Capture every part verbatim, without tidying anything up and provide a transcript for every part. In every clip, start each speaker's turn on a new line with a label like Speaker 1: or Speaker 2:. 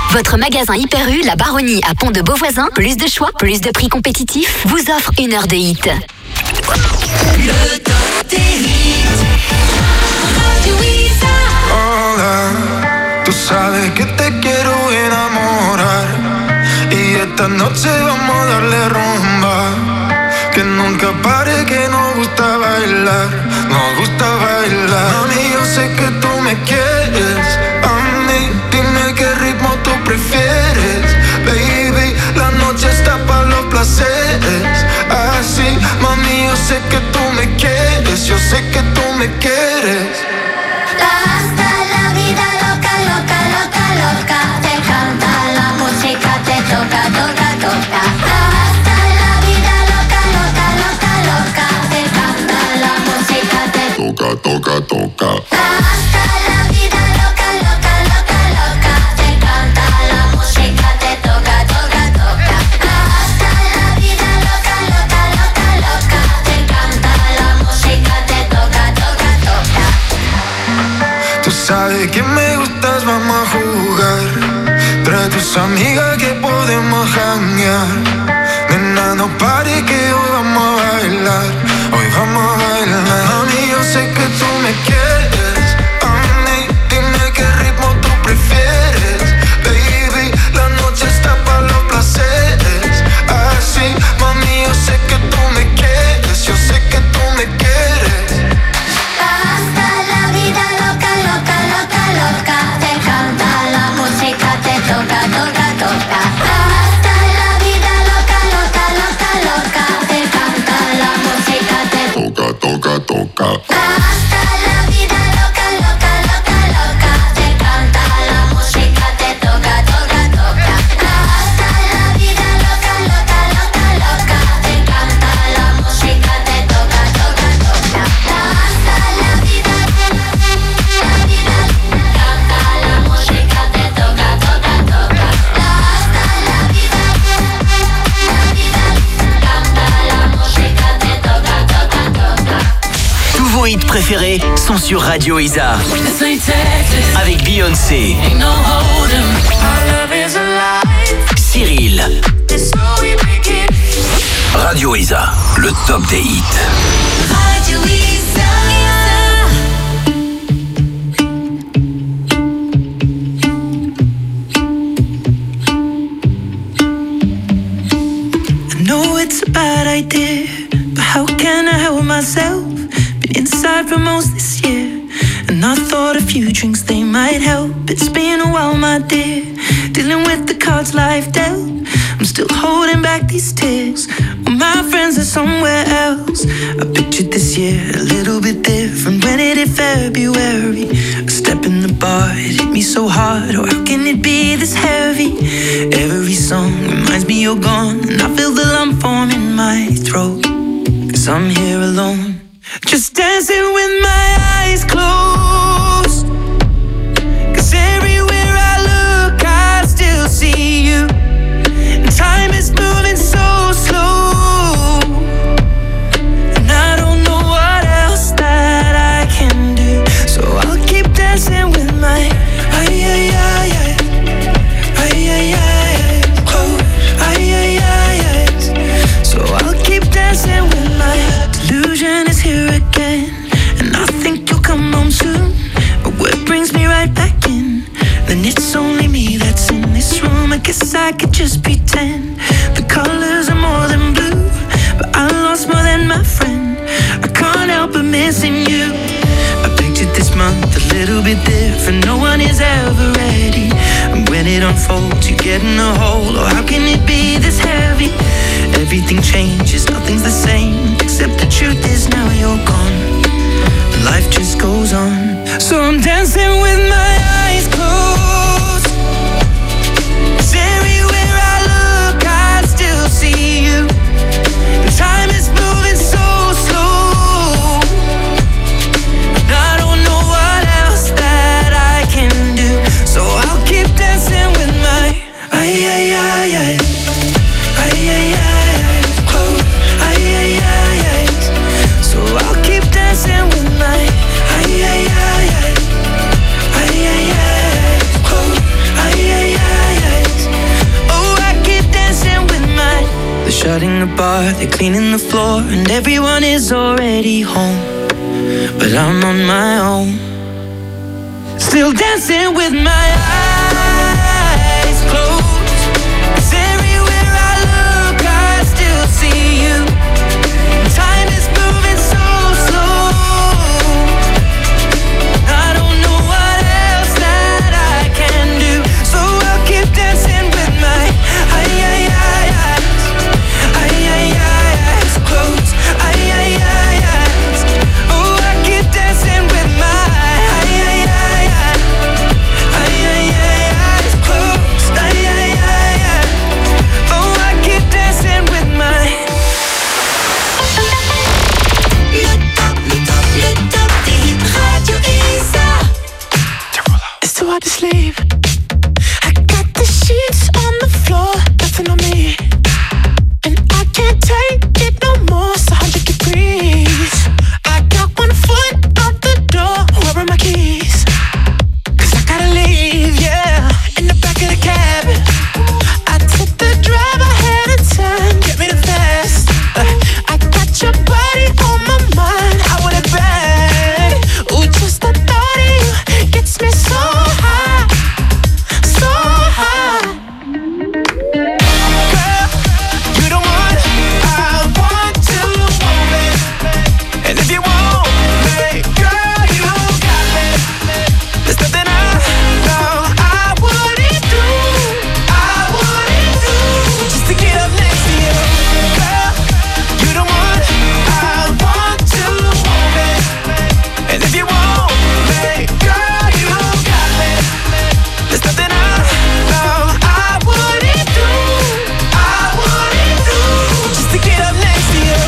Speaker 1: Votre magasin Hyper U, la Baronnie à Pont de Beauvoisin, plus de choix, plus de prix compétitifs, vous offre une heure de hit.
Speaker 2: Le top des hits. Radio Isa.
Speaker 3: Hola, tú sabes que te quiero enamorar y esta noche vamos a darle rumba. Que nunca pare, que nos gusta bailar, nos gusta bailar. Mami, yo sé que tú me quieres, a mí dime qué ritmo tú prefieres. Baby, la noche está para los placeres. Así, mami, yo sé que tú me quieres, yo sé que tú me quieres.
Speaker 4: Hasta la vida loca, loca, loca, loca. Te encanta la música, te toca, toca, toca. Hasta la vida loca, loca, loca, loca. Te encanta la música, te
Speaker 3: toca, toca, toca.
Speaker 4: Hasta la vida loca, loca, loca, loca. Te encanta la música, te toca, toca, toca. Hasta la vida loca, loca, loca, loca. Te encanta la música, te toca, toca, toca.
Speaker 3: Tú sabes que me gustas, vamos a jugar. Trae tus amigas que podemos janguear. Nena, no pare que hoy vamos a bailar. Hoy vamos a bailar. Mami, yo sé que tú me quieres. A mí, dime qué ritmo tú prefieres. Baby, la noche está para los placeres. Así, mami, yo sé que tú me quieres. Yo sé que tú me quieres.
Speaker 4: Hasta la vida loca, loca, loca, loca. Te encanta la música, te toca, toca, toca. Hasta la vida loca, loca, loca, loca. Te encanta la música, te
Speaker 3: toca, toca, toca.
Speaker 4: Hasta la vida loca, loca, loca, loca. Te encanta la música, te toca, toca, toca. Hasta la vida loca, loca, loca, loca. Te encanta la música, te toca, toca, toca. Hasta la vida, la vida, canta la música, te toca, toca, toca. Hasta la vida, la vida, canta la música, te toca, toca, toca.
Speaker 5: Tous vos hits préférés sont sur Radio Isa. Avec Beyoncé, Cyril. Radio Isa, le top des hits.
Speaker 2: Radio Isa.
Speaker 6: I know it's a bad idea, but how can I help myself? Been inside for most this year, and I thought a few drinks they might help. It's been a while, my dear, dealing with the cards life dealt. I'm still holding back these tears, well, my friends are somewhere else. I pictured this year a little bit different. When it hit February, a step in the bar, it hit me so hard. Oh, how can it be this heavy? Every song reminds me you're gone, and I feel the lump form in my throat, 'cause I'm here alone, just dancing with my eyes closed. 'Cause everywhere I look, I still see you. And time is moving so slow, and I don't know what else that I can do. So I'll keep dancing with my ay ay ay ay ay ay ay oh ay ay ay ay. So I'll keep dancing with my delusion is here again, and I think you'll come home soon. But what brings me right back in? Then it's only me that's in this room. I guess I could just pretend the colors are more than blue, but I lost more than my friend. I can't help but missing you. I pictured this month a little bit different. No one is ever ready, and when it unfolds, you get in a hole. Oh, how can it be this heavy? Everything changes, nothing's the same, except the truth is now you're gone, and life just goes on. So I'm dancing with my eyes closed, 'cause everywhere I look, I still see you. And time is moving so slow, and I don't know what else that I can do. So I'll keep dancing with my ay ay ay ay ay ay ay oh ay ay ay ay. So I'll keep dancing with my ay ay ay ay ay ay shutting the bar, they're cleaning the floor, and everyone is already home. But I'm on my own, still dancing with my eyes closed. 'Cause everywhere I look, I still see you. Time is moving so slow. I don't know what else that I can do, so I'll keep dancing with my ay ay ay eyes, ay ay ay eyes closed, ay ay ay eyes. Oh, I keep dancing with my ay ay ay eyes, ay ay ay eyes closed, ay ay ay eyes. Oh, I keep dancing with my.
Speaker 2: Le top, le top, le top des hits Radio Isa.
Speaker 6: It's too hard to sleep. I got the sheets on the floor, nothing on me, and I can't take it no more. It's a hundred degrees. I got one foot out the door. Where are my keys? 'Cause I gotta leave, yeah. In the back of the cab, I took the drive ahead of time. Get me the fast. Uh, I got your body on my mind. I want it bad. Ooh, just the thought of you gets me so high, so high. Girl, you the one I want to hold me. And if you want me, girl, you got me. There's nothing I know I wouldn't do, I wouldn't do, just to get up next to you. Girl, you the one I want to hold me. And if you want me, girl, you got me. There's nothing I know I wouldn't do, I wouldn't do, just to get up next to you.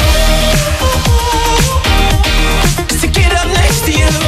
Speaker 6: Just to get up next to you.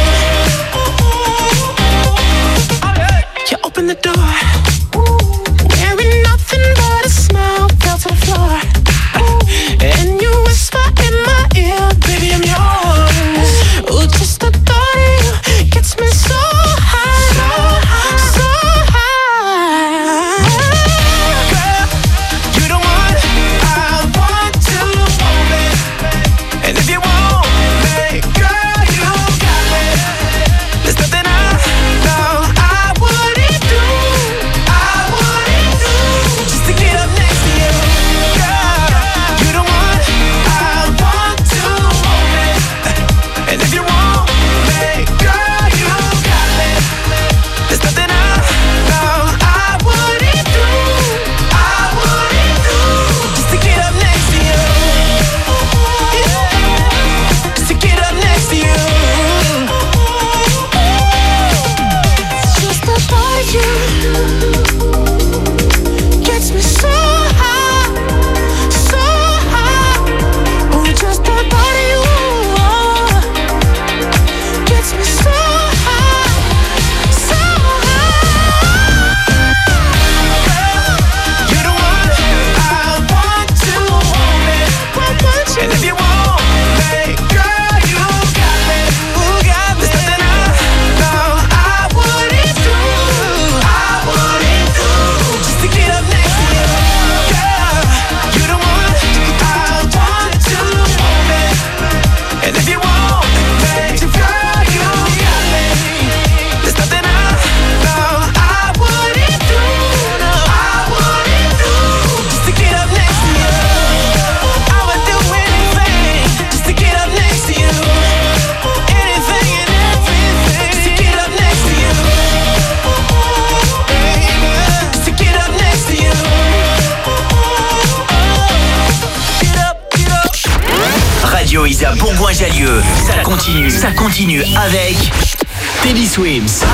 Speaker 6: You open the door, wearing nothing but a smile, fell to the floor, and you whisper in my ear, baby, I'm yours. Ooh, just the thought of you gets me so high, so high, so high. Girl, you the one I want to hold me. And if you want me, girl, you got me. There's nothing I know I wouldn't do, I wouldn't do, just to get up next to you. Girl, you the one I want to hold me. And if you want me, girl, you got me. There's nothing I know I wouldn't do, I wouldn't do, just to get up next to you. Yeah, just to get up next to you. Just the thought of you gets me so high, so high. Oh, just the thought of you gets me so high, so high. Girl, you're the one I want to hold me. And if you want me, girl, you got me. There's nothing I know I wouldn't do, I wouldn't do, just to get up next to you. Girl, you're the one I want to hold me. And if you want me, girl, you got me. There's nothing I know I wouldn't do, no, I wouldn't do, just to get up next to you. I would do anything just to get up next to you. Anything and everything just to get up next to you. Just to get up next to you. Get up, get up.
Speaker 5: Radio Isa Bourgoin-Jallieu, ça continue, ça continue avec Teddy Swims.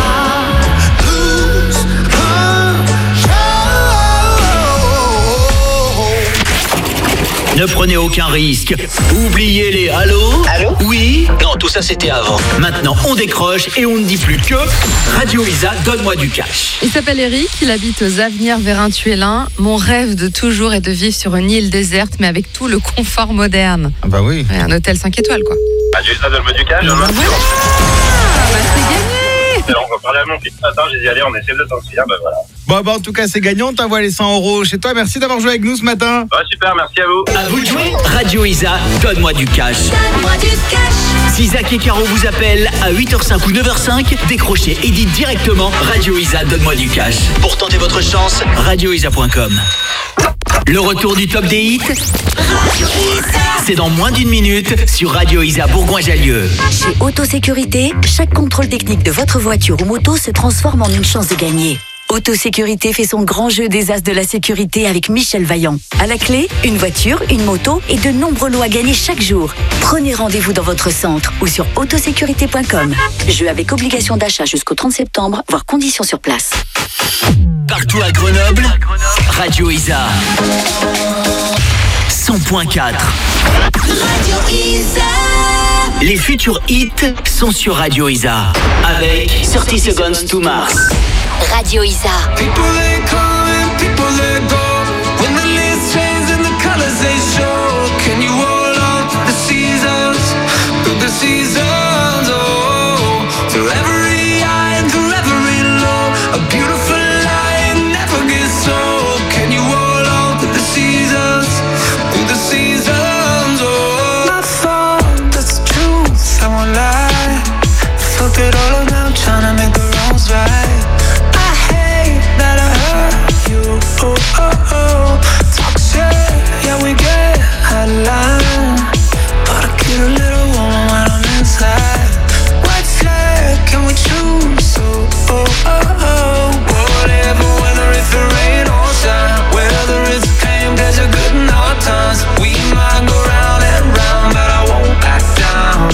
Speaker 5: Ne prenez aucun risque. Oubliez les allô. Allô? Oui? Non, tout ça c'était avant. Maintenant, on décroche et on ne dit plus que Radio Isa, donne-moi du cash.
Speaker 7: Il s'appelle Eric, il habite aux Avenirs Vérintuélin. Mon rêve de toujours est de vivre sur une île déserte, mais avec tout le confort moderne.
Speaker 8: Ah bah oui.
Speaker 7: Ouais, un hôtel cinq étoiles, quoi.
Speaker 9: Radio Isa, donne-moi du cash.
Speaker 7: Voilà, bah, c'est gagné.
Speaker 8: excellent. On va parler à mon fils ce matin, j'ai dit allez, on essaie de s'inscrire, ben voilà.
Speaker 9: Bon, bah, en tout cas, c'est gagnant. On t'envoie les cent euros chez toi. Merci d'avoir joué avec nous ce matin.
Speaker 8: Ouais, super, merci à vous.
Speaker 5: À vous de jouer. Radio Isa, donne-moi du cash.
Speaker 2: Donne-moi du cash.
Speaker 5: Si Zach et Caro vous appellent à huit heures cinq ou neuf heures cinq, décrochez et dites directement Radio Isa, donne-moi du cash. Pour tenter votre chance, radio isa point com. Le retour du top des hits, c'est dans moins d'une minute sur Radio Isa Bourgoin-Jallieu.
Speaker 1: Chez Autosécurité, chaque contrôle technique de votre voiture ou moto se transforme en une chance de gagner. Autosécurité fait son grand jeu des as de la sécurité avec Michel Vaillant. À la clé, une voiture, une moto et de nombreux lots à gagner chaque jour. Prenez rendez-vous dans votre centre ou sur autosécurité point com. Jeu avec obligation d'achat jusqu'au trente septembre, voire conditions sur place.
Speaker 5: Partout à Grenoble, Radio Isa cent point quatre.
Speaker 2: Radio Isa.
Speaker 5: Les futurs hits sont sur Radio Isa avec thirty Seconds to Mars.
Speaker 1: Radio Isa.
Speaker 3: People they come and people they go. When the leaves change and the colors they show. Can you hold on to the seasons? Through the seasons, oh. Through every high and through every low. A beautiful lie never gets old. Can you hold on to the seasons? Through the seasons, oh. My fault, that's the truth, I won't lie. Fuck it all around, trying to make the wrongs right. Oh, oh, oh, talk shit, yeah we get out of line. But I get a little warm when I'm inside. White flag, can we choose? Oh, oh, oh, oh. Whatever, whether it's the rain or shine. Whether it's pain, pleasure, good and hard times. We might go round and round, but I won't back down.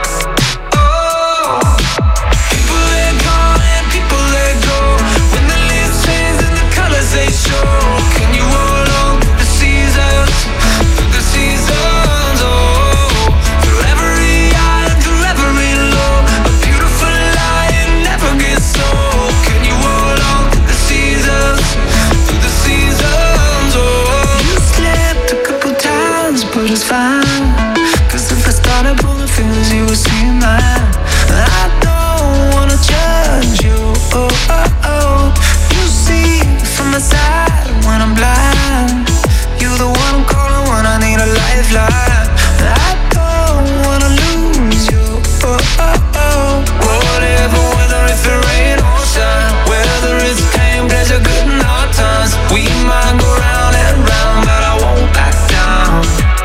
Speaker 3: Oh, people let go and people let go. When the leaves change and the colors they show. Can you hold on to the seasons? Through the seasons, oh. Through every high and through every low. A beautiful lie, it never gets old. Can you hold on to the seasons? Through the seasons, oh. You slipped a couple times, but it's fine. Cause if I started pulling fingers, you would see mine. I don't wanna judge you, oh, oh, oh. You see from the side when I'm blind. You're the one I'm calling when I need a lifeline. I don't wanna lose you, oh, oh, oh. Whatever, whether it's the rain or shine. Whether it's pain, pleasure, good and hard times. We might go round and round, but I won't back down.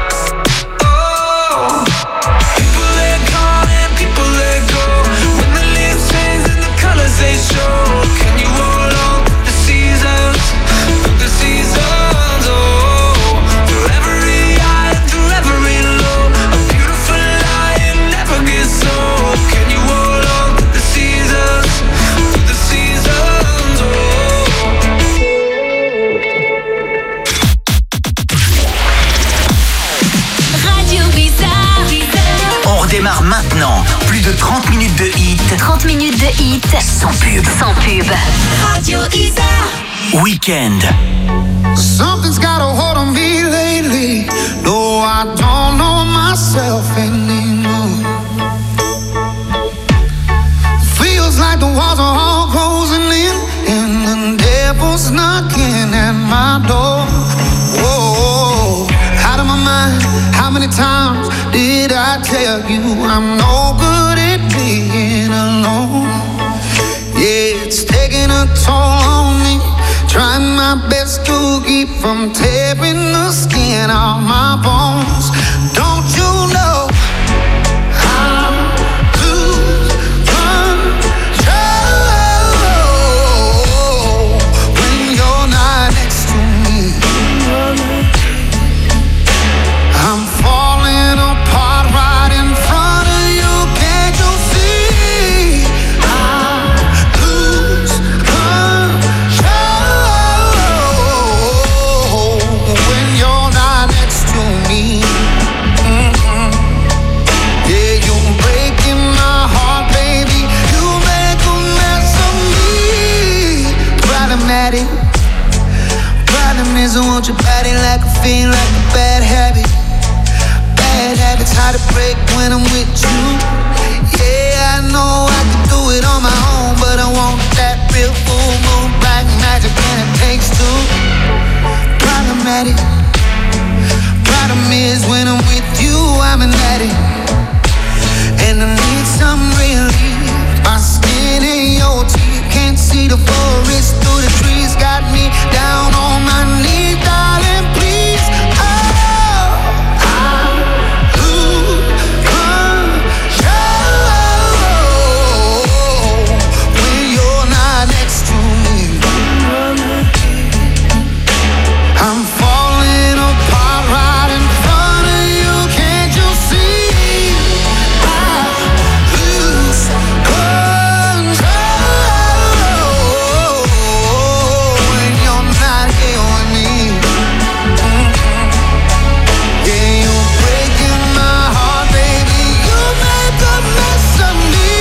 Speaker 3: Oh, people let go and people let go. When the leaves change and the colors they show. Can you hold on to the seasons? Through the seasons, oh. Through every high and through every low. A beautiful lie, it never gets old. Can you hold on to the seasons? Through the seasons, oh.
Speaker 2: Radio Isa.
Speaker 5: On redémarre maintenant. Plus de trente minutes de hits
Speaker 1: trente minutes de hit
Speaker 5: sans pub.
Speaker 1: sans pub.
Speaker 2: Radio Isa.
Speaker 5: Weekend.
Speaker 3: Something's got a hold on me lately. No, I don't know myself anymore. Feels like the walls are all closing in, and the devil's knocking at my door. Whoa, out of my mind. How many times did I tell you I'm no good at being alone? Yeah, it's taking a toll on me. Trying my best to keep from tearing the skin off my bones. Don't you know I lose control when you're not next to me? I'm falling apart right in front of you. Can't you see? I lose control when you're not next to me. Mm-mm. Yeah, you're breaking my heart, baby. You make a mess of me. Problematic. Problem is I want your body like a fiend, like a bad habit. Bad habits hard to break when I'm with you. Yeah, I
Speaker 10: know I could do it on my own, but I want that real full moon black magic, and it takes two. Problematic. Problem is when I'm with you, I'm an addict, and I need some relief. My skin in your teeth, can't see the forest through the trees. Got me down on my knees, darling, please. Oh, I lose control when you're not next to me. I'm falling apart right in front of you. Can't you see? I lose control when you're not here with me. Yeah, you're breaking my heart, baby. You make a mess of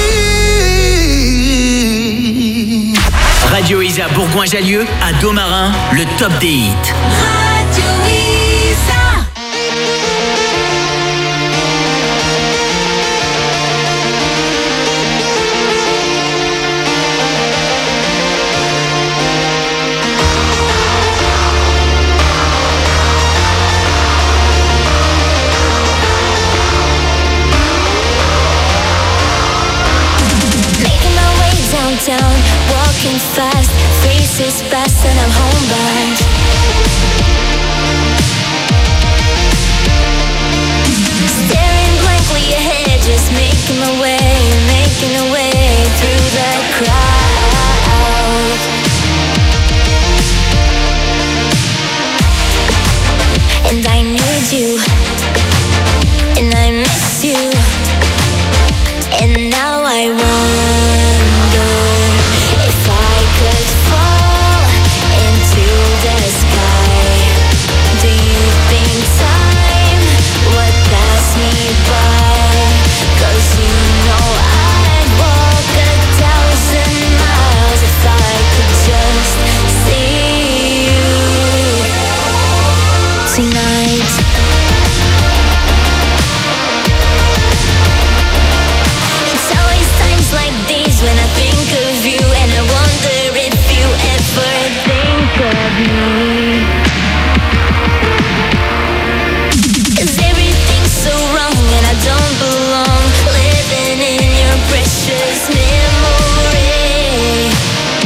Speaker 10: me.
Speaker 5: Radio Isa Bourgoin-Jallieu à Domarin, le top des hits.
Speaker 2: Radio Isa.
Speaker 4: Making my way downtown, walking fast, faces fast, and I'm homebound. Staring blankly ahead, just making my way, making my way through the crowd. And I need you, and I miss you. And now I wonder if I could fall into the sky. Do you think time would pass me by? 'Cause you know I'd walk a thousand miles if I could just see you tonight. It's always times like these when I think of you, and I wonder if you ever think of me. 'Cause everything's so wrong and I don't belong, living in your precious memory.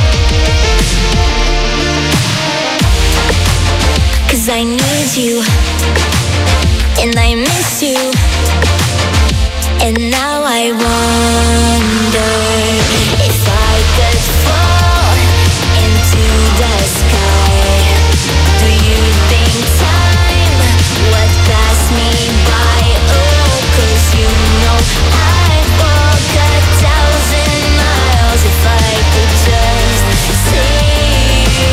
Speaker 4: 'Cause I need you, and I miss you. And now I wonder if I could fall into the sky. Do you think time would pass me by? Oh, 'cause you know I'd walk a thousand miles if I could just see you.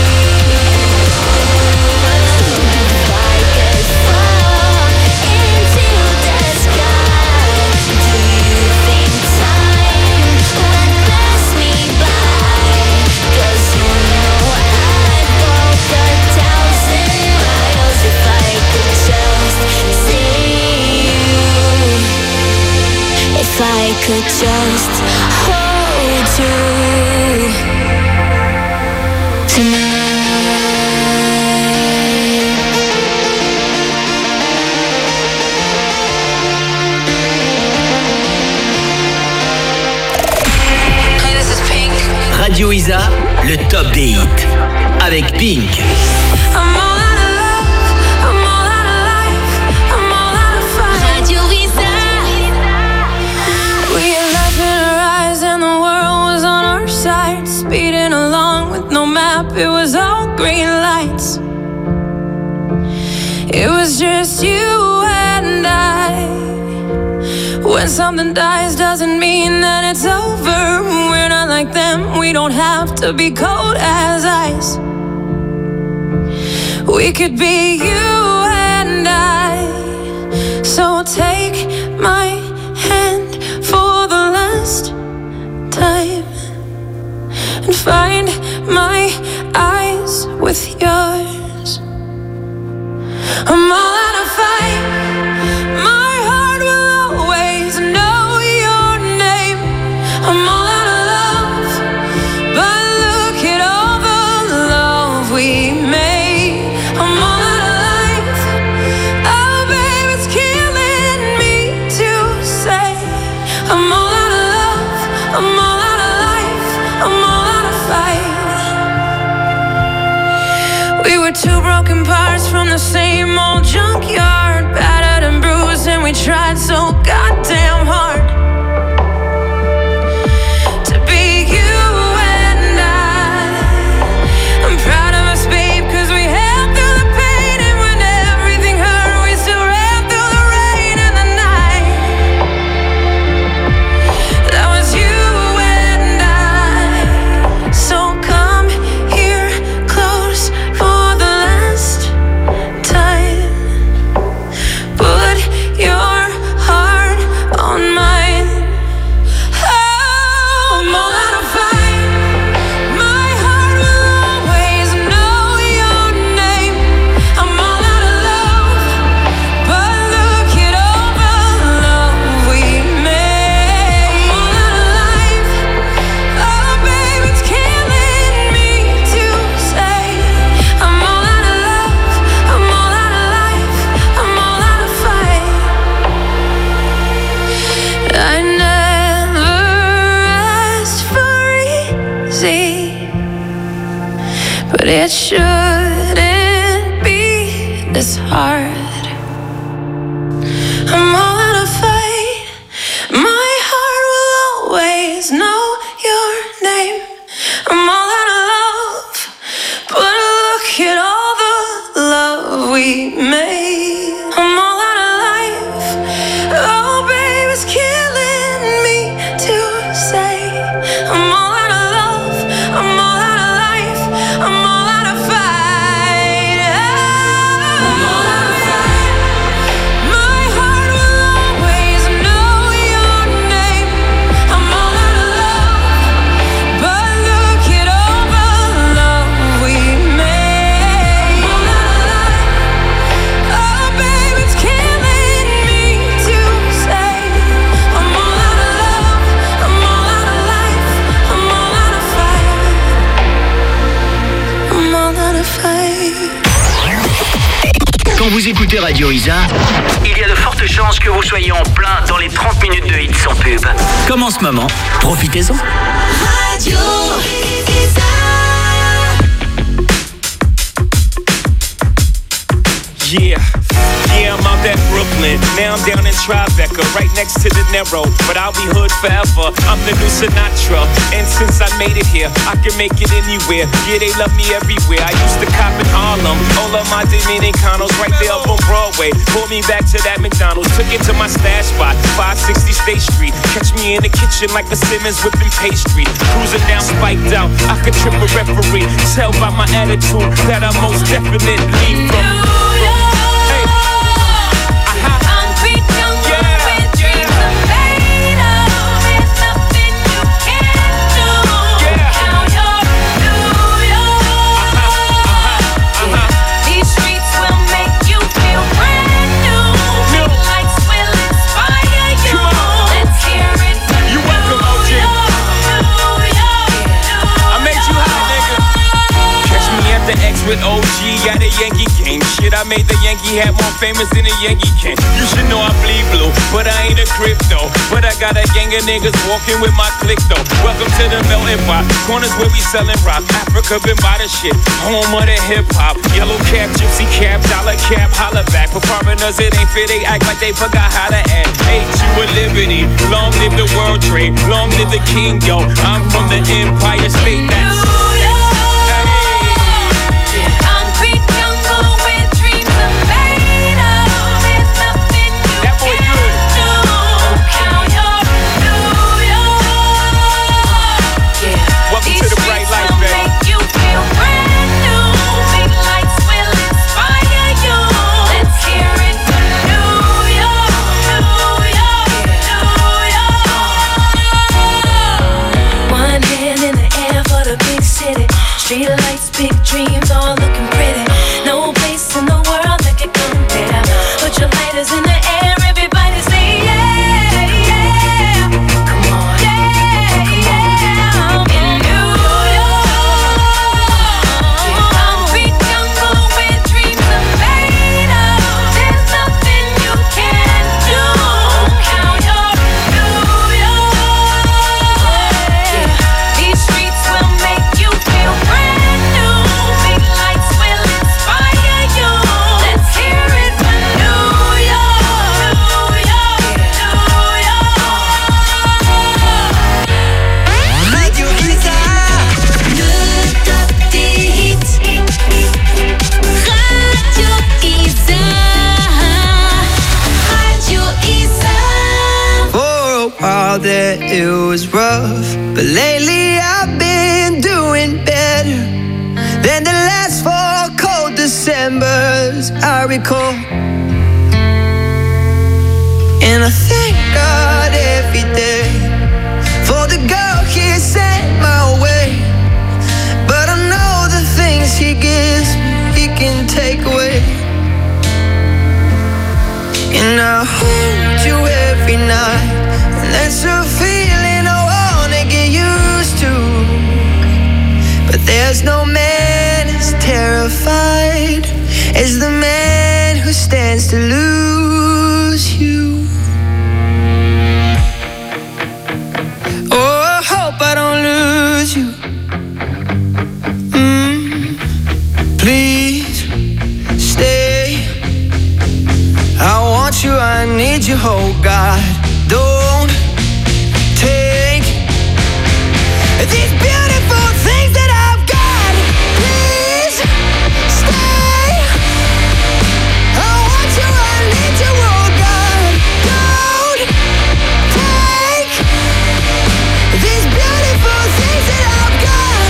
Speaker 4: If I could fall into the sky, do you think time would pass me by? 'Cause you know I'd walk a thousand miles if I could just see you. If I could just hold you tonight.
Speaker 6: Hey, this is Pink.
Speaker 5: Radio Isa, le top des hits. Avec Pink.
Speaker 6: I'm all out of love, I'm all out of life, I'm all out of fun.
Speaker 4: Radio Isa.
Speaker 6: We had love in our eyes and the world was on our side, speeding along with no map, it was all green lights. It was just you and I. When something dies doesn't mean that it's over. We're not like them, we don't have to be cold as ice. We could be you and I. So take my hand for the last time and find my eyes with yours. I'm all out of fight. My heart will always know your name. I'm We were two broken parts from the same old junkyard, battered and bruised, and we tried so goddamn hard to be you and I. I'm proud of us, babe, cause we held through the pain, and when everything hurt, we still ran through the rain and the night. That was you and I. So come here close for the last time. Put your heart on mine. Oh, I'm all out of fight. My heart will always know your name. I'm all out of love, but look at all the love we made. I'm all out of life. Oh, babe, it's killing me to say. I'm all out of love. I'm all out of life. I'm all out of fight. I never asked for easy, but it shouldn't be this hard. I'm all out of fight. My heart will always know your name. I'm all out of love, but look at all the love we made. I'm all out of life. Oh, babe, it's killing me to say. I'm all out of love. I'm all out of life. I'm all out of fight. I'm all out of fight. My heart will always know your name. I'm all out of love, but look at all the love we made. I'm all out of life. Oh, babe, it's killing me to say. I'm all out of love. I'm all out of life. I'm all out of fight. I'm all out of fight.
Speaker 5: Quand vous écoutez Radio Isa, il y a de fortes chances que vous soyez en plein dans les trente minutes de hits sans pub. Comme en ce moment, profitez-en.
Speaker 2: Radio Isa.
Speaker 11: Yeah, yeah, I'm out at Brooklyn. Now I'm down in Tribeca, right next to the Narrow. But I'll be hood forever. I'm the new Sinatra. And since I made it here, I can make it anywhere. Yeah, they love me everywhere. I used to cop in Harlem. All of my Dominicanos right there up on Broadway. Pulled me back to that McDonald's. Took it to my stash spot, five sixty State Street. Catch me in the kitchen like the Simmons whipping pastry. Cruising down, spiked out. I could trip a referee. Tell by my attitude that I most definitely from.
Speaker 6: Concrete jungle where dreams are made of. There's nothing you can't do. Count your New York. These streets will make you feel brand new. Big lights will inspire you. Let's hear it for
Speaker 11: You welcome, O G. I made you hot, nigga. Catch me at the X with O G at a Yankee game. Shit, I made the Yankee hat more famous than a Yankee can. You should know I bleed blue, but I ain't a crypto. But I got a gang of niggas walking with my click though. Welcome to the melting pot. Corners where we selling rock. Africa been by the shit. Home of the hip hop. Yellow cap, gypsy cap, dollar cap, holla back. For foreigners it ain't fair, they act like they forgot how to act. Hate you with liberty. Long live the world trade. Long live the king, yo. I'm from the Empire State. That's
Speaker 6: Concrete jungle where dreams are made of. There's nothing you
Speaker 11: That boy
Speaker 6: can't
Speaker 11: good.
Speaker 6: do. Count your New York.
Speaker 11: Welcome
Speaker 6: These
Speaker 11: to the
Speaker 6: streets
Speaker 11: bright light,
Speaker 6: will
Speaker 11: baby.
Speaker 6: make you feel brand new. Big lights will inspire you. Let's hear it for New York, New York, New York. One hand in the air for the big city. Street lights, big dreams, all looking pretty. No place in the world that could compare. Put your lighters in the air, everybody say yeah, yeah. Come on, yeah, yeah. In New York, concrete jungle where dreams are made of. There's nothing you can't do. Count your New York. These streets will make you feel brand new. Big lights will but lately I've been doing better than the last four cold Decembers I recall. And I thank God every day for the girl He sent my way. But I know the things He gives me, He can take away. And I hold you every night, and that's a feeling I wanna get used to. But there's no man as terrified as the man who stands to lose you. Oh, I hope I don't lose you. Mm, please stay. I want you, I need you, oh God. Don't take these beautiful things that I've got. Please stay. I want you, I need you, oh God. Don't take these beautiful things that I've got.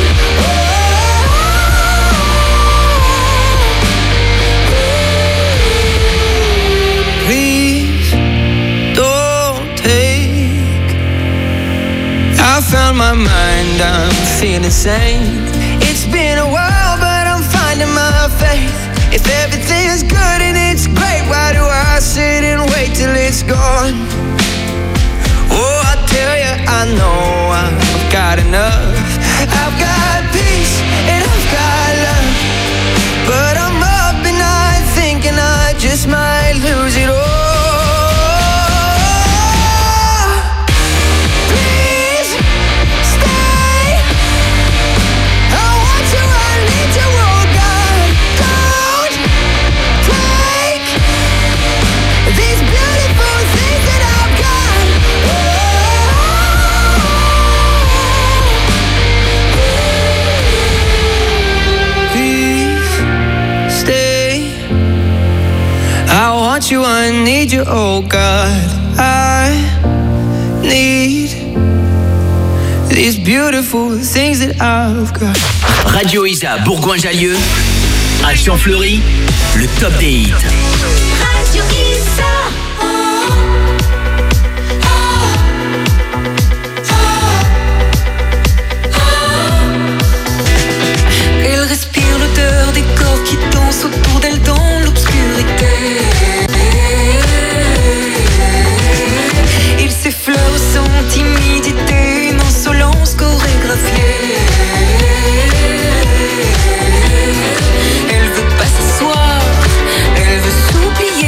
Speaker 6: Please don't take. I found my mind, I'm feeling sane. It's been a while, but I'm finding my faith. If everything is good and it's great, why do I sit and wait till it's gone? Oh, I tell you, I know I've got enough. I've got peace and I've got love, but I'm up at night thinking I just might lose it all. Please stay. I want you, I need you, oh God. Don't take these beautiful things that I've got. Please stay. I want you, I need you, oh God. I need these beautiful things that I've got.
Speaker 5: Radio Isa Bourgoin-Jallieu, à Champfleury, le top des hits.
Speaker 2: Radio Isa.
Speaker 6: Elle respire l'odeur des corps qui dansent autour d'elle dans l'obscurité. Il s'effleure sans timidité, une insolence chorégraphiée. Elle veut pas s'asseoir, elle veut s'oublier.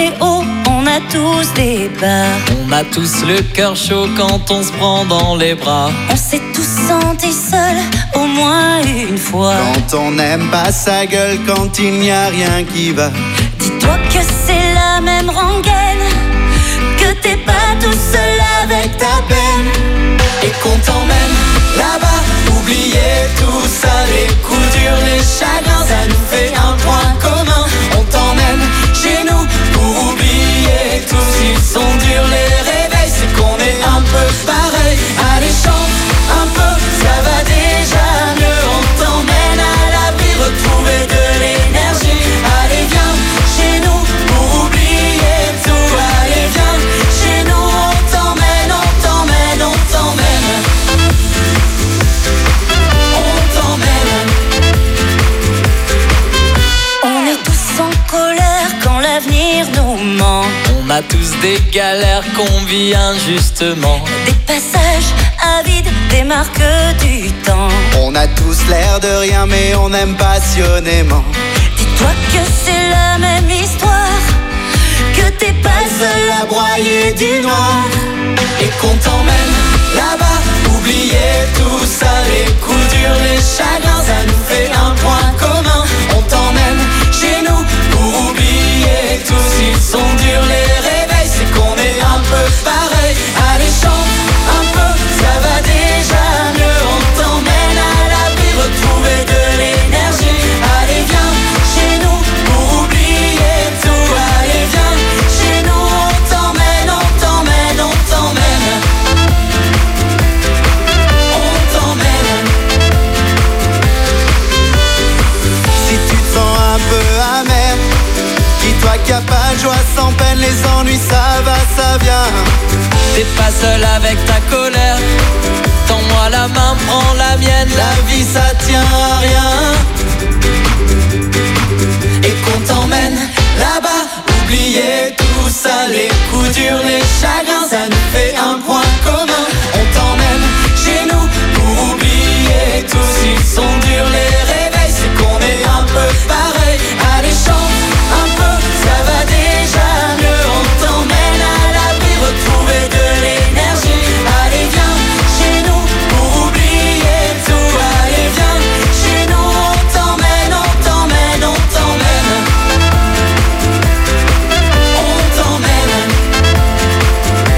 Speaker 12: et oh, on a tous des barres.
Speaker 13: On a tous le cœur chaud quand on se prend dans les bras.
Speaker 12: On s'est tous sentis seuls au moins une fois.
Speaker 10: Quand on n'aime pas sa gueule, quand il n'y a rien qui va.
Speaker 12: Dis-toi que c'est la même rengaine, que t'es pas tout seul avec ta peine.
Speaker 10: Et qu'on t'emmène là-bas, oublier tout ça, les coups durs, les chagrins, ça nous fait un point commun. On t'emmène chez nous pour oublier tout. S'ils sont durs les réveils, c'est qu'on est un peu pareil. Allez chante un peu, ça va déjà mieux. On t'emmène à l'abri, retrouver de l'énergie. Allez viens chez nous pour oublier tout. Allez viens chez nous, on t'emmène, on t'emmène, on t'emmène. On t'emmène.
Speaker 12: On est tous en colère quand l'avenir nous ment.
Speaker 13: On a tous des galères qu'on vit injustement.
Speaker 12: Des passages à vide, des marques du temps.
Speaker 10: On a tous l'air de rien mais on aime passionnément.
Speaker 12: Dis-toi que c'est la même histoire, que t'es pas seul à broyer du noir.
Speaker 10: Et qu'on t'emmène là-bas, oublier tout ça, les coups durs, les chagrins, ça nous fait un point commun. On t'emmène chez nous pour oublier tout. S'ils sont durs les réveils, c'est qu'on est un peu pareil. Allez chante un peu, ça va déjà mieux. On t'emmène à l'abri, retrouver de l'énergie. Allez viens chez nous pour oublier tout. Allez viens chez nous, on t'emmène, on t'emmène, on t'emmène. On t'emmène. Si tu te sens un peu amer, dis-toi qu'il n'y a pas de joie sans peine. Les ennuis ça va, ça vient.
Speaker 13: T'es pas seul avec ta colère. Tends-moi la main, prends la mienne.
Speaker 10: La vie ça tient à rien. Et qu'on t'emmène là-bas, oublier tout ça, les coups durs, les chagrins, ça nous fait un point commun. On t'emmène chez nous pour oublier tout. S'ils sont durs les réveils, c'est qu'on est un peu pareil. Allez chante un peu, ça va déjà mieux. On t'emmène à l'abri, retrouver de l'énergie. Allez viens chez nous pour oublier tout. Allez viens chez nous, on t'emmène, on t'emmène, on t'emmène. On t'emmène.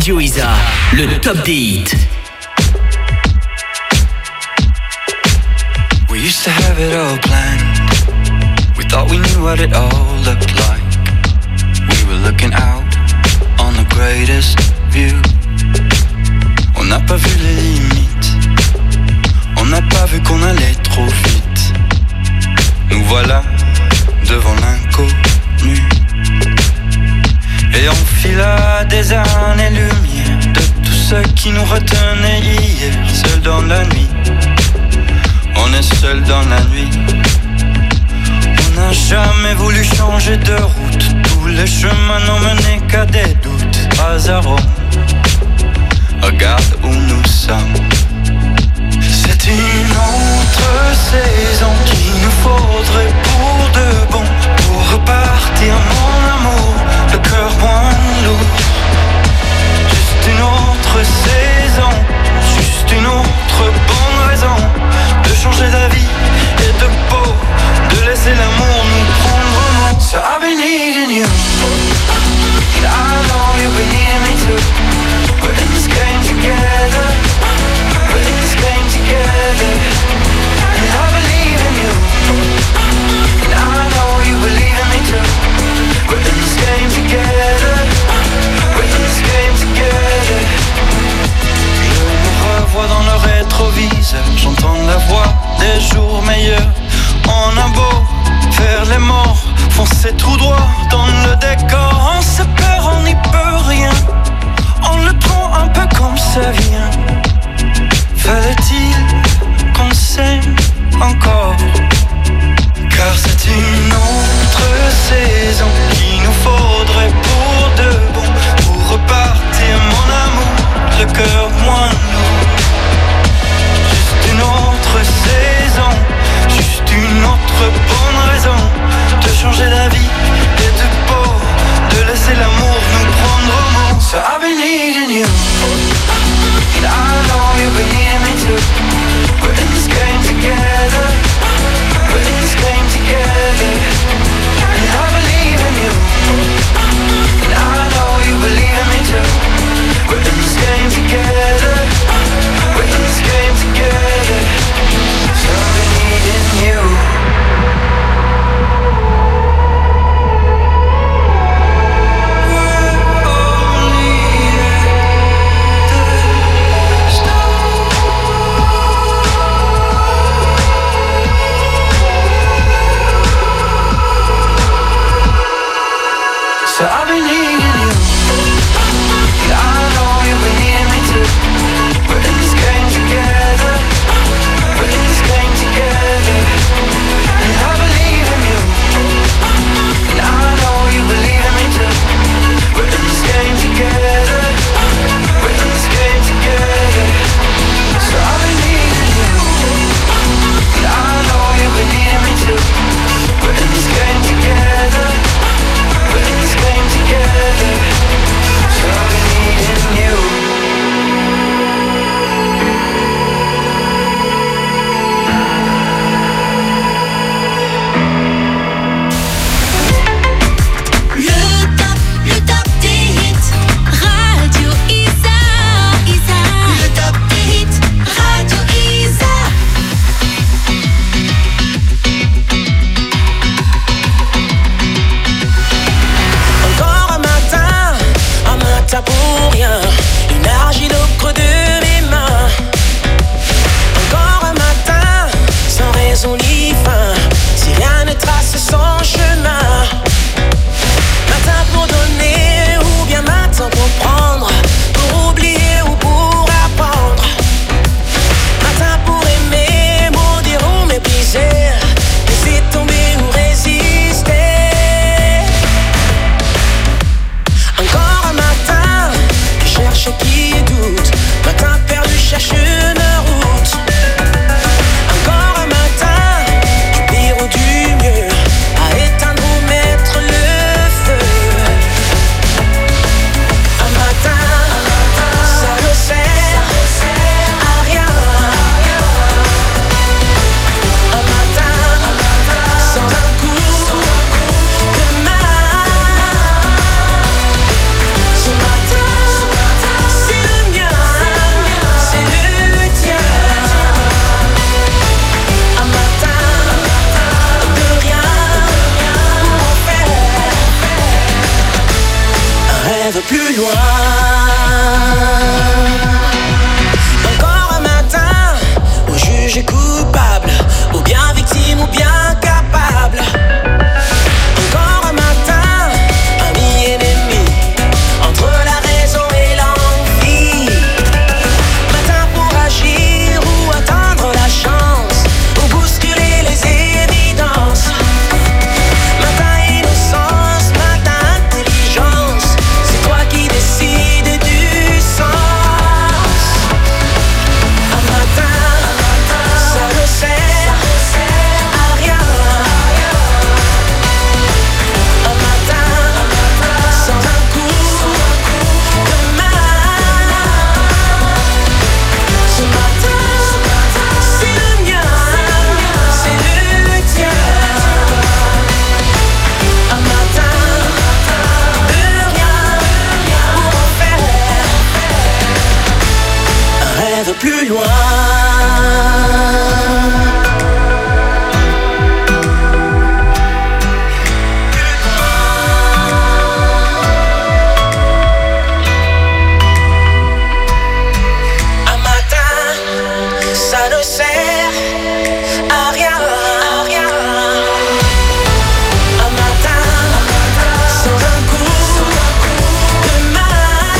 Speaker 5: Radio Isa, le top des hits.
Speaker 14: We used to have it all planned. We thought we knew what it all looked like. We were looking out on the greatest view. On n'a pas vu les limites. On n'a pas vu qu'on allait trop vite. Nous voilà devant l'inconnu. Et on fila des années-lumière de tout ce qui nous retenait hier. Seul dans la nuit, on est seul dans la nuit. On n'a jamais voulu changer de route. Tous les chemins n'ont mené qu'à des doutes. Hasard, regarde où nous sommes. C'est une autre saison qu'il nous faudrait pour de bon. Pour repartir mon amour, le cœur moins lourd. Juste une autre saison, juste une autre bonne raison de changer d'avis et de peau, de laisser l'amour nous prendre en main. So I've been needing you, and I know you've been needing me too. We're in this game together, we're in this game together. And I believe in you, and I know you believe in me too. We're in this game together, we're in this game together. Je me revois dans le rétroviseur, j'entends la voix des jours meilleurs. On a beau faire les morts, foncer tout droit dans le décor. On se perd, on n'y peut rien, on le prend un peu comme ça vient. Fallait-il qu'on s'aime encore? Car c'est une autre saison qu'il nous faudrait pour de bon. Pour repartir mon amour, le cœur moins lourd. Juste une autre saison, juste une autre bonne raison de changer d'avis et de peau, de laisser l'amour nous prendre au mot. So I've been needing you, and I know you've been needing me too. We're in this game together, we're in this game together. And I believe in you, and I know you believe in me too. We're in this game together, we're in this game together. So I've been needing you. So I've been needing you, and I know you've been needing me too. We're in this game together, we're in this game together. And I believe in you, and I know you believe in me too. We're in this game together, we're in this game together. So I've been needing you, and I know you've been needing me too. We're in this game together, we're in this game together. So I've been needing you.
Speaker 2: Le top, le top des hits, Radio Isa, Isa. Le top des hits, Radio Isa.
Speaker 6: Encore un matin, un matin pour rien, une argile au creux de mes mains. Encore un matin, sans raison ni fin, si rien ne trace son chemin. Matin pour donner ou bien matin pour prendre, pour oublier ou pour apprendre. Matin pour aimer, maudire ou mépriser, laisser tomber ou résister. Encore un matin qui cherche et qui doute, matin perdu cherche une route. Encore un matin du pire ou du mieux, à éteindre ou mettre le feu. Un matin, ça ne sert à rien. Un matin, sans un coup de main. Ce matin,
Speaker 15: rêve plus loin. Encore un matin où jugé coupable, ou bien victime ou bien capable. Encore un matin, ami et ennemi, entre la raison et l'envie. Matin pour agir ou attendre la chance, ou bousculer les évidences. Matin innocence, matin intelligence, c'est toi qui décides du sens. Un matin, ça ne sert à rien. Un matin, sans un coup de main. Ce matin, c'est le mien, c'est le tien. Un matin, de rien pour en faire un rêve plus loin. Un matin, ça ne sert à rien, à rien. Un matin, sans un coup de main.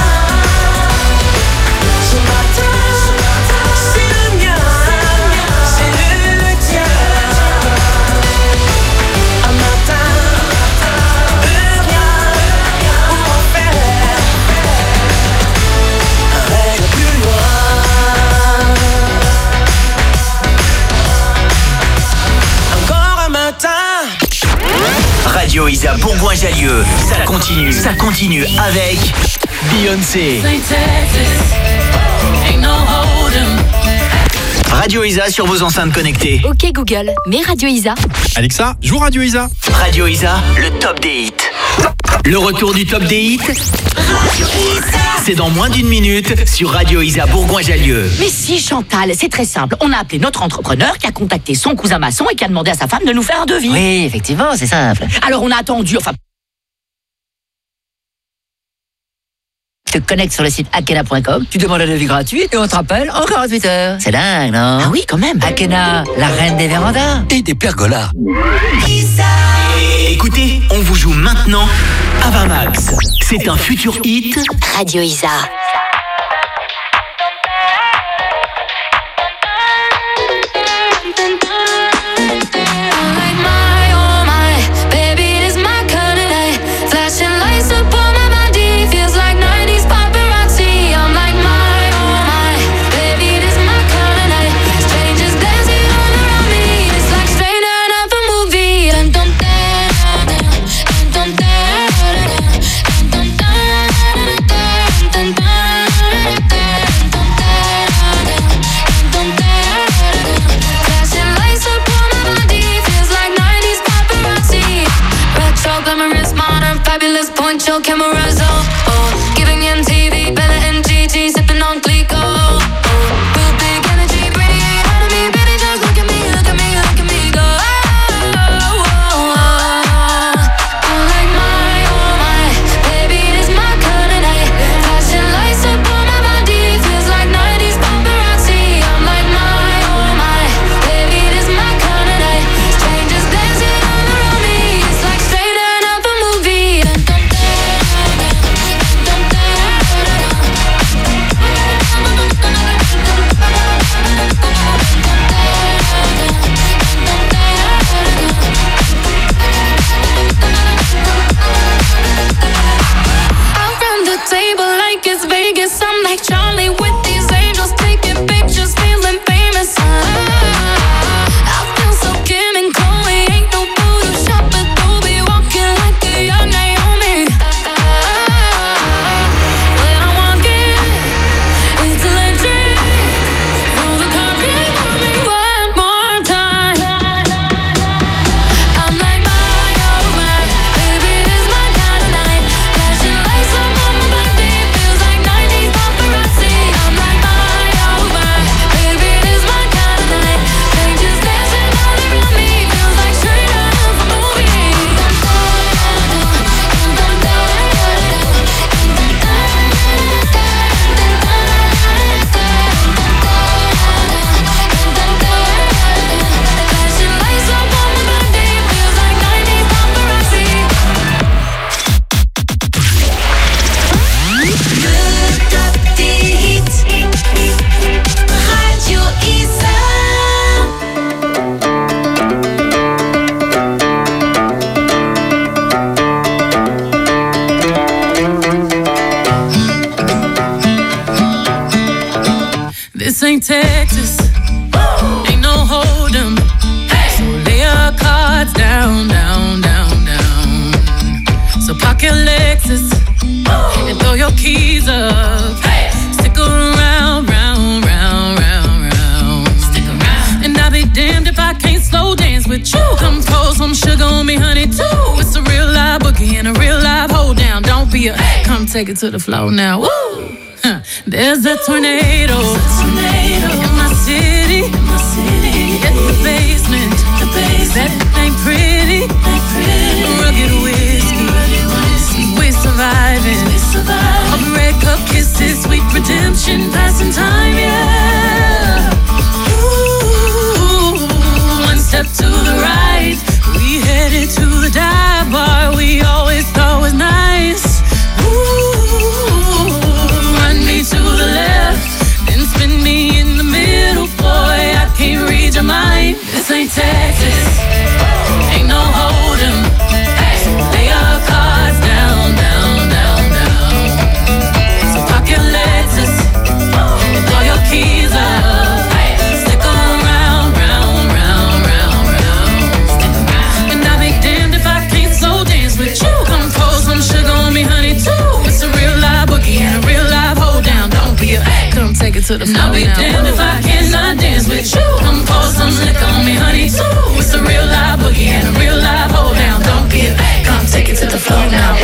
Speaker 15: Ce matin, c'est le mien, c'est le tien. Un matin, de rien pour en faire un rêve plus loin. Encore un matin.
Speaker 5: Radio Isa Bourgoin-Jallieu, ça continue, ça continue avec Beyoncé. Radio Isa sur vos enceintes connectées.
Speaker 1: Ok Google, mets Radio Isa.
Speaker 9: Alexa, joue Radio Isa.
Speaker 5: Radio Isa, le top des hits. Le retour du top des hits, c'est dans moins d'une minute sur Radio Isa Bourgoin-Jallieu.
Speaker 16: Mais si Chantal, c'est très simple. On a appelé notre entrepreneur qui a contacté son cousin maçon et qui a demandé à sa femme de nous faire un devis.
Speaker 17: Oui, effectivement, c'est simple.
Speaker 16: Alors on a attendu, enfin...
Speaker 17: Tu te connectes sur le site akena point com, tu demandes un devis gratuit et on te rappelle en quarante-huit heures. C'est dingue, non?
Speaker 16: Ah oui, quand même.
Speaker 17: Akena, la reine des vérandas.
Speaker 5: Et des pergolas. Écoutez, on vous joue maintenant Avamax. C'est un futur hit.
Speaker 1: Radio Isa.
Speaker 2: Point your cameras off, oh. Giving M T V, Bella and Gigi, sipping on Clico, oh. Real big energy, radiate out of me, baby, just look at me, look at me, look at me, go, oh, oh, oh, oh. I'm like my, oh my, baby, this my kind of night. Flashing lights up on my body, feels like nineties paparazzi. I'm like my, oh my, baby, this my kind of night. Strangers dancing all around me, it's like straight out of a movie. Table like it's Vegas. I'm like Charlie with these angels, taking pictures, feeling famous. I feel so Kim and Chloe, ain't no Photoshop, but they'll be walking like a young Naomi. When I walk in, it's electric. Move the carpet for me one more time. I'm like my, oh my, baby, this my kind of night. Flashing lights on my feels like nineties paparazzi.
Speaker 18: ain't Texas, ain't no hold'em. So lay your cards down, down, down, down. So park your Lexus and throw your keys up. Stick around, round, round, round, round. Stick around. And I'll be damned if I can't slow dance with you. Come pour some sugar on me, honey, too. It's a real live boogie and a real live hold down. Don't be a, come take it to the floor now. Woo! Huh. There's a tornado, tornado in my city, in my city. Get the basement, the basement. That ain't pretty, ain't pretty. Rugged whiskey, rugged whiskey. We surviving, we surviving. All the red cup kisses, sweet redemption, passing time, yeah. Ooh, one step to the right, we headed to the dive bar we always thought was nice. Ooh, run me to the left, then spin me in the middle, boy, I can't read your mind. This ain't Texas, ain't no hold'em. So lay your cards down, down, down, down. So park your Lexus and throw your keys up. Stick around, round, round, round, round. And I'll be damned if I can't slow dance with you. Come pour some sugar on me, honey, too. It's a real live boogie and a real live hold down. Don't be a, come take it to the floor now. I'll be damned if I cannot dance with you. Come pour some liquor on me, honey, too. It's a real live boogie and a real live hold down. Don't be a, come take it to the floor now.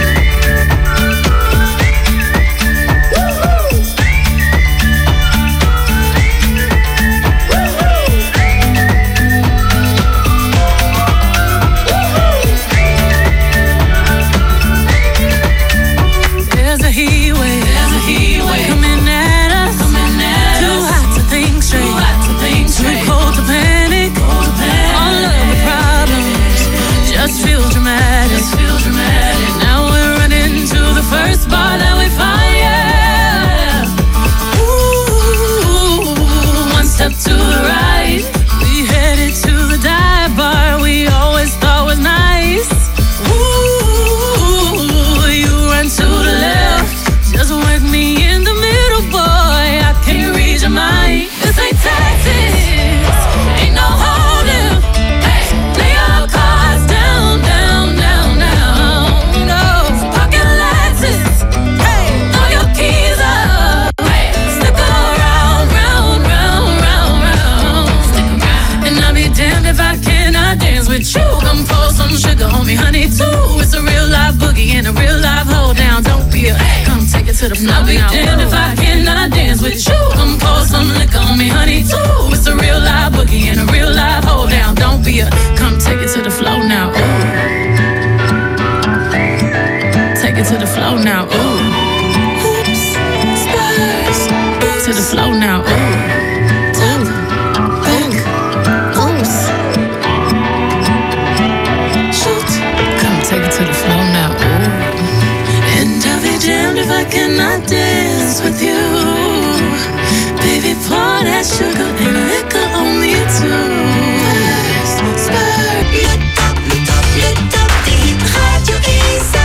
Speaker 18: There's a heat wave, there's a heat wave coming at us, coming at too us. Hot to think straight, too hot to think straight. Too cold to panic, cold to panic. All of the problems just feel dramatic, just feel dramatic. Now we're running to the first bar that we find, yeah. Ooh, one step to the right, we headed to the dive bar we always thought was nice. Ooh, you run to the left, just work me in the middle, boy, I can't read your mind. This ain't Texas, ain't no hold'em. Lay your cards down, down, down, down. No, park your Lexus, throw your keys up. Stick around, round, round, round, round. And I'll be damned if I cannot dance with you. Come pour some sugar on me, honey, too. It's a real live boogie and a real live hold down. Don't be a, come take it to the floor. I'll be damned if I cannot dance with you. Come pour some liquor on me, honey, too. It's a real live boogie and a real live hold down. Don't be a, come take it to the floor now. Ooh. Take it to the floor now. Ooh. Oops, spurs. To the floor now. Ooh. Ooh. Back. Oops. Shoot. Come take it to the floor now. Ooh. And I'll be damned if I cannot dance with you. Baby, pour that sugar and liquor on me too. Spur. Le top, le top, le top des hits Radio Isa.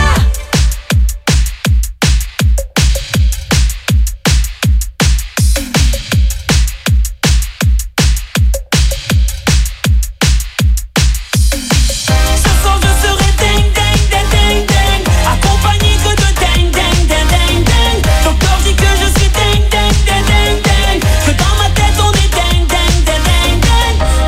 Speaker 15: Ce soir je serai ding ding ding ding ding, accompagné que de ding ding ding ding ding. Docteur dit que je suis ding ding ding ding ding, que dans ma tête on est ding ding ding ding ding.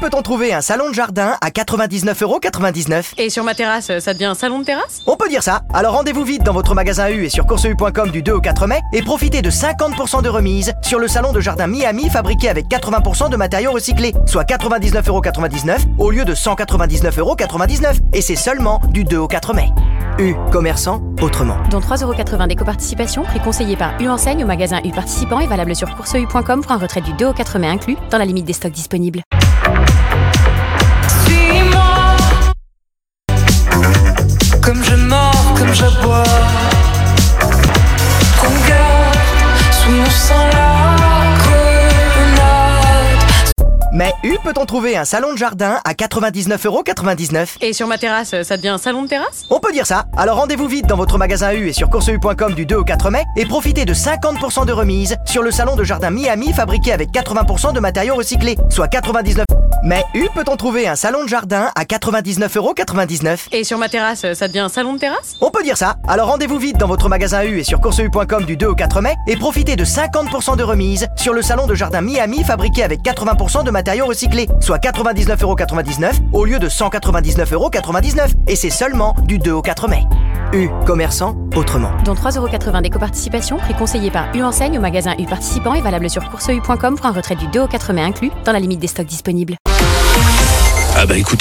Speaker 19: peut-on trouver un salon de jardin à quatre-vingt-dix-neuf euros quatre-vingt-dix-neuf.
Speaker 20: Et sur ma terrasse, ça devient un salon de terrasse?
Speaker 19: On peut dire ça. Alors rendez-vous vite dans votre magasin U et sur course u point com du deux au quatre mai et profitez de cinquante pour cent de remise sur le salon de jardin Miami fabriqué avec quatre-vingts pour cent de matériaux recyclés, soit quatre-vingt-dix-neuf euros quatre-vingt-dix-neuf au lieu de cent quatre-vingt-dix-neuf euros quatre-vingt-dix-neuf. Et c'est seulement du deux au quatre mai. U, commerçant autrement.
Speaker 21: Dont trois euros quatre-vingts d'éco-participation, prix conseillé par U Enseigne au magasin U participant et valable sur course u point com pour un retrait du deux au quatre mai inclus dans la limite des stocks disponibles.
Speaker 13: Suis-moi, comme je mords, comme j'aboie. Regarde, sous mon sang la grenade.
Speaker 19: Mais U peut-on trouver un salon de jardin à quatre-vingt-dix-neuf euros quatre-vingt-dix-neuf.
Speaker 20: Et sur ma terrasse, ça devient un salon de terrasse?
Speaker 19: On peut dire ça. Alors rendez-vous vite dans votre magasin U et sur course u point com du deux au quatre mai et profitez de cinquante pour cent de remise sur le salon de jardin Miami fabriqué avec quatre-vingts pour cent de matériaux recyclés, soit quatre-vingt-dix-neuf. Mais U peut-on trouver un salon de jardin à quatre-vingt-dix-neuf euros quatre-vingt-dix-neuf.
Speaker 20: Et sur ma terrasse, ça devient un salon de terrasse?
Speaker 19: On peut dire ça. Alors rendez-vous vite dans votre magasin U et sur course u point com du deux au quatre mai et profitez de cinquante pour cent de remise sur le salon de jardin Miami fabriqué avec quatre-vingts pour cent de matériaux recyclés, soit quatre-vingt-dix-neuf euros quatre-vingt-dix-neuf au lieu de cent quatre-vingt-dix-neuf euros quatre-vingt-dix-neuf. Et c'est seulement du deux au quatre mai. U, commerçant autrement.
Speaker 21: Dont trois euros quatre-vingts d'éco-participation, prix conseillé par U Enseigne au magasin U participant et valable sur course u point com pour un retrait du deux au quatre mai inclus dans la limite des stocks disponibles.
Speaker 22: Ah bah écoute.